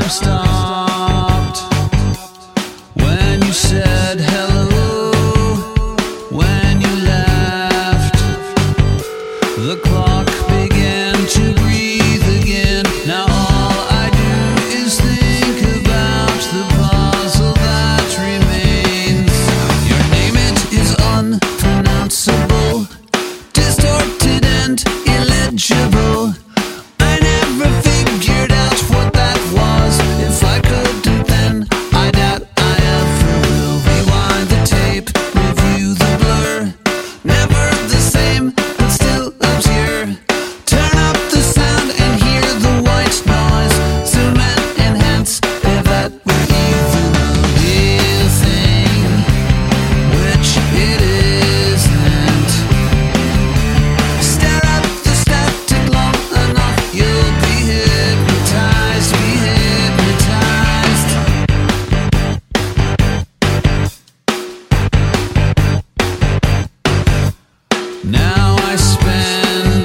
stopped when you said hello, when you left. The clock began to breathe again. Now all I do is think about the puzzle that remains. Your name, it is unpronounceable, distorted and illegible. I never figured out what that was. If I couldn't then, I doubt I ever will. Rewind the tape, review the blur. Never the same, but still obscure. Turn up the sound and hear the white noise. Zoom and enhance, if that were even a real thing, which it isn't. Stare at the static long enough, you'll be hypnotized, be hypnotized. Now I spend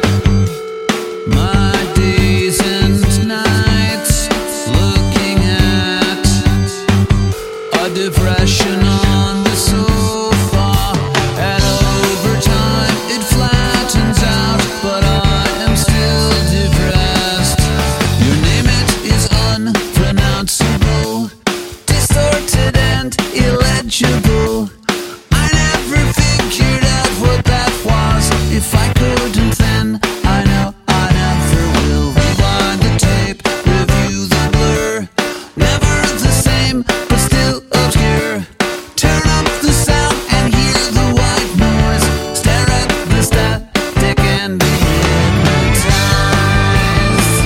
my days and nights looking at a depression on the sofa, and over time it flattens out, but I am still depressed. Your name, it is unpronounceable, distorted and illegible. I never figured out what that was. If I couldn't then, I know I never will. Rewind the tape, review the blur. Never the same, but still obscure. Turn up the sound and hear the white noise. Stare at the static and be hypnotized.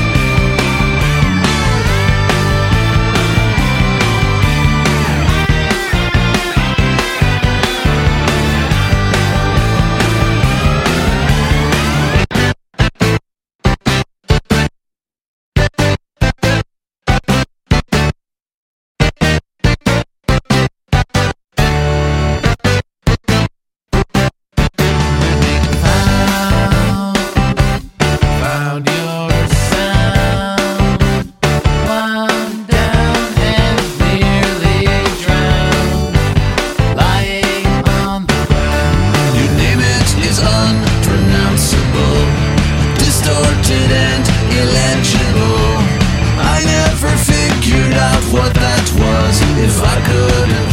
Found your sound, wound down and nearly drowned, lying on the ground. Your name, it is unpronounceable, distorted and illegible. I never figured out what that was. If I couldn't